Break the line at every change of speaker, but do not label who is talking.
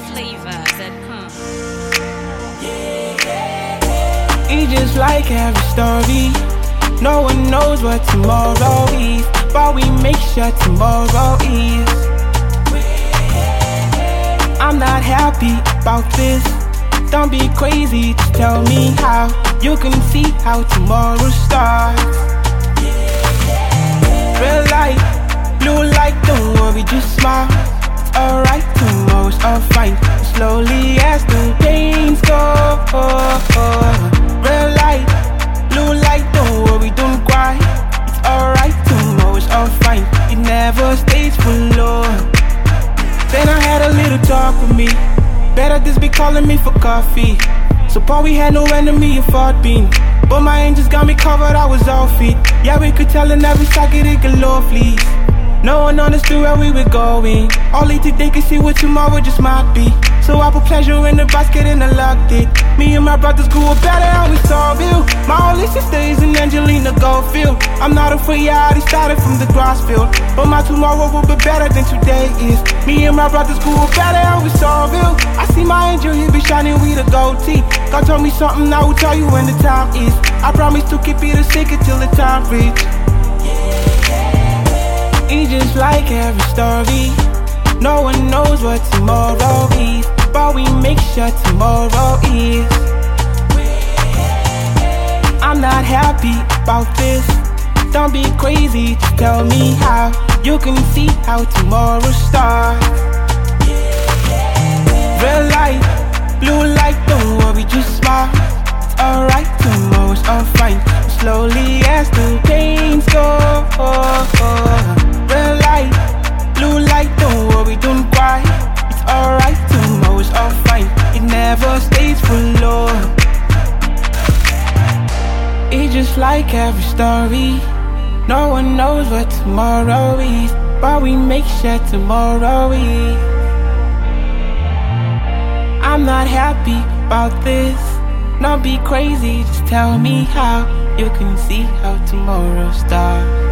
NigerFlavor.com.
It's just like every story. No one knows what tomorrow is, but we make sure tomorrow is. I'm not happy about this. Don't be crazy, just tell me how. You can see how tomorrow starts. Red light, blue light, don't worry, just smile. It's alright, tomorrow's all fine. Slowly as the pains go. Red light, blue light, don't worry, don't cry. It's alright, tomorrow's all fine. It never stays for long. Then I had a little talk with me. Better just be calling me for coffee. So far we had no enemy in fought being. But my angels got me covered, I was all feet. Yeah, we could tell in every socket it galore, please. No one understood where we were going. Only they could see what tomorrow just might be. So I put pleasure in the basket and I locked it. Me and my brothers grew up better and we saw Bill. My only sister is in Angelina Goldfield. I'm not afraid, I already started from the grass field. But my tomorrow will be better than today is. Me and my brothers grew up better and we saw Bill. I see my angel, he be shining with a gold teeth. God told me something, I will tell you when the time is. I promise to keep it a secret till the time reach. It's just like every story. No one knows what tomorrow is, but we make sure tomorrow is. I'm not happy about this. Don't be crazy, just tell me how. You can see how tomorrow starts. Red light, blue light, don't worry, just smile. It's alright, tomorrow's all fine. Slowly as the pains go. Red light, blue light, don't worry, don't cry. It's alright, tomorrow's all fine. It never stays for long. It's just like every story. No one knows what tomorrow is, but we make sure tomorrow is. I'm not happy about this. Don't be crazy, just tell me how. You can see how tomorrow starts.